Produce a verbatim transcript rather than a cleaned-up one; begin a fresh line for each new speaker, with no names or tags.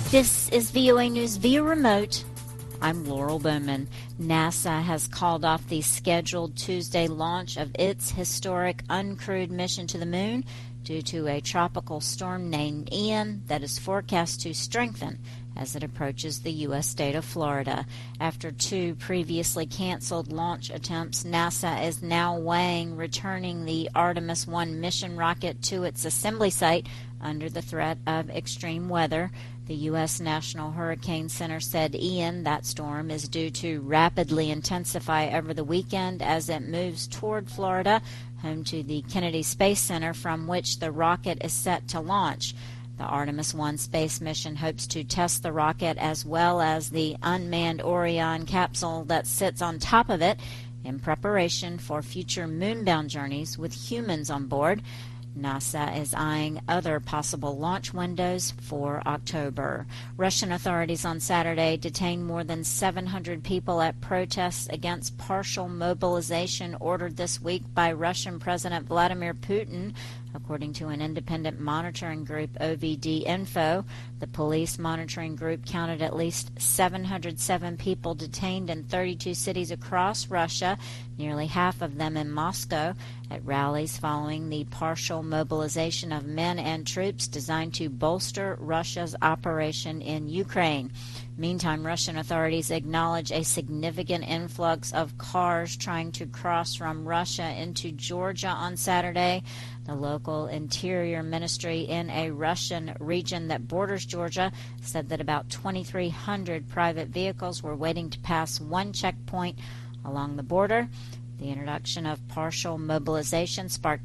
This is V O A News via remote. I'm Laurel Bowman. NASA has called off the scheduled Tuesday launch of its historic uncrewed mission to the moon due to a tropical storm named Ian that is forecast to strengthen as it approaches the U S state of Florida. After two previously canceled launch attempts, NASA is now weighing returning the Artemis one mission rocket to its assembly site under the threat of extreme weather. The U S National Hurricane Center said Ian, that storm, is due to rapidly intensify over the weekend as it moves toward Florida, home to the Kennedy Space Center from which the rocket is set to launch. The Artemis one space mission hopes to test the rocket as well as the unmanned Orion capsule that sits on top of it in preparation for future moonbound journeys with humans on board. NASA is eyeing other possible launch windows for October. Russian authorities on Saturday detained more than seven hundred people at protests against partial mobilization ordered this week by Russian President Vladimir Putin, according to an independent monitoring group, O V D Info. The police monitoring group counted at least seven hundred seven people detained in thirty-two cities across Russia, nearly half of them in Moscow, at rallies following the partial mobilization of men and troops designed to bolster Russia's operation in Ukraine. Meantime, Russian authorities acknowledge a significant influx of cars trying to cross from Russia into Georgia on Saturday. The local interior ministry in a Russian region that borders Georgia said that about twenty-three hundred private vehicles were waiting to pass one checkpoint along the border. The introduction of partial mobilization sparked